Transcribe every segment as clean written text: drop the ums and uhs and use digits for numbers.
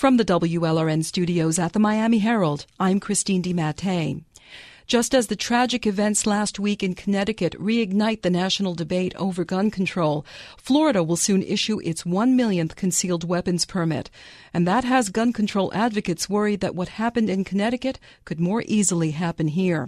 From the WLRN studios at the Miami Herald, I'm Christine DiMattei. Just as the tragic events last week in Connecticut reignite the national debate over gun control, Florida will soon issue its 1 millionth concealed weapons permit. And that has gun control advocates worried that what happened in Connecticut could more easily happen here.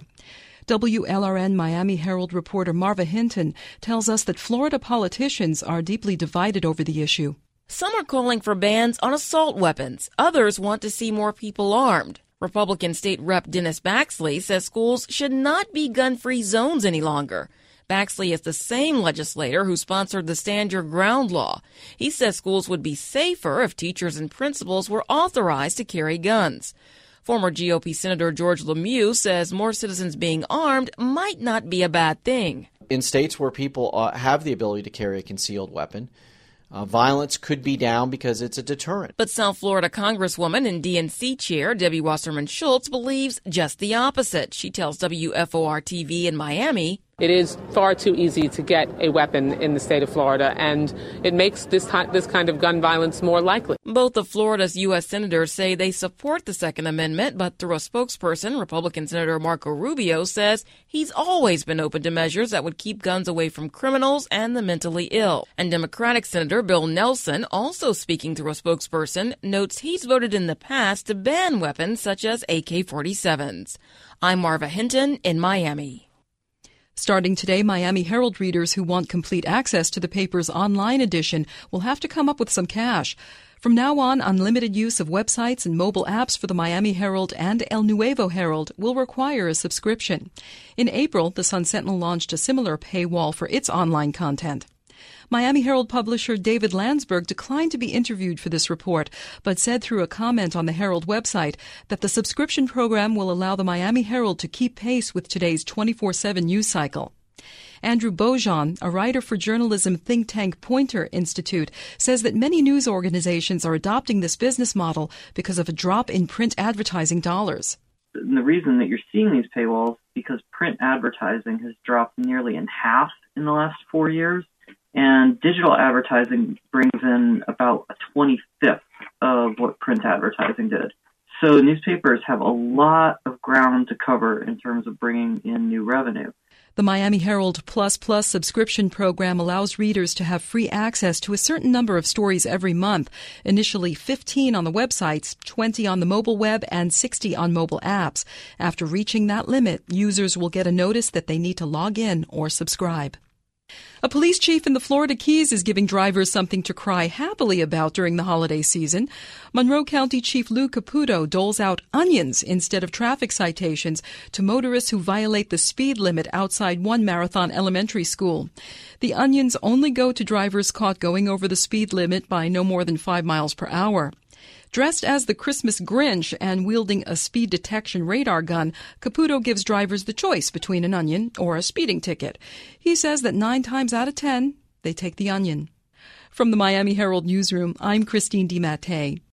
WLRN Miami Herald reporter Marva Hinton tells us that Florida politicians are deeply divided over the issue. Some are calling for bans on assault weapons. Others want to see more people armed. Republican State Rep Dennis Baxley says schools should not be gun-free zones any longer. Baxley is the same legislator who sponsored the Stand Your Ground law. He says schools would be safer if teachers and principals were authorized to carry guns. Former GOP Senator George Lemieux says more citizens being armed might not be a bad thing. In states where people have the ability to carry a concealed weapon, violence could be down because it's a deterrent. But South Florida Congresswoman and DNC Chair Debbie Wasserman Schultz believes just the opposite. She tells WFOR-TV in Miami, it is far too easy to get a weapon in the state of Florida, and it makes this kind of gun violence more likely. Both of Florida's U.S. senators say they support the Second Amendment, but through a spokesperson, Republican Senator Marco Rubio says he's always been open to measures that would keep guns away from criminals and the mentally ill. And Democratic Senator Bill Nelson, also speaking through a spokesperson, notes he's voted in the past to ban weapons such as AK-47s. I'm Marva Hinton in Miami. Starting today, Miami Herald readers who want complete access to the paper's online edition will have to come up with some cash. From now on, unlimited use of websites and mobile apps for the Miami Herald and El Nuevo Herald will require a subscription. In April, the Sun-Sentinel launched a similar paywall for its online content. Miami Herald publisher David Landsberg declined to be interviewed for this report, but said through a comment on the Herald website that the subscription program will allow the Miami Herald to keep pace with today's 24/7 news cycle. Andrew Bojan, a writer for journalism think tank Poynter Institute, says that many news organizations are adopting this business model because of a drop in print advertising dollars. And the reason that you're seeing these paywalls is because print advertising has dropped nearly in half in the last 4 years. And digital advertising brings in about a 25th of what print advertising did. So newspapers have a lot of ground to cover in terms of bringing in new revenue. The Miami Herald Plus Plus subscription program allows readers to have free access to a certain number of stories every month, initially 15 on the websites, 20 on the mobile web, and 60 on mobile apps. After reaching that limit, users will get a notice that they need to log in or subscribe. A police chief in the Florida Keys is giving drivers something to cry happily about during the holiday season. Monroe County Chief Lou Caputo doles out onions instead of traffic citations to motorists who violate the speed limit outside one Marathon Elementary School. The onions only go to drivers caught going over the speed limit by no more than 5 miles per hour. Dressed as the Christmas Grinch and wielding a speed detection radar gun, Caputo gives drivers the choice between an onion or a speeding ticket. He says that 9 times out of 10, they take the onion. From the Miami Herald newsroom, I'm Christine DiMattei.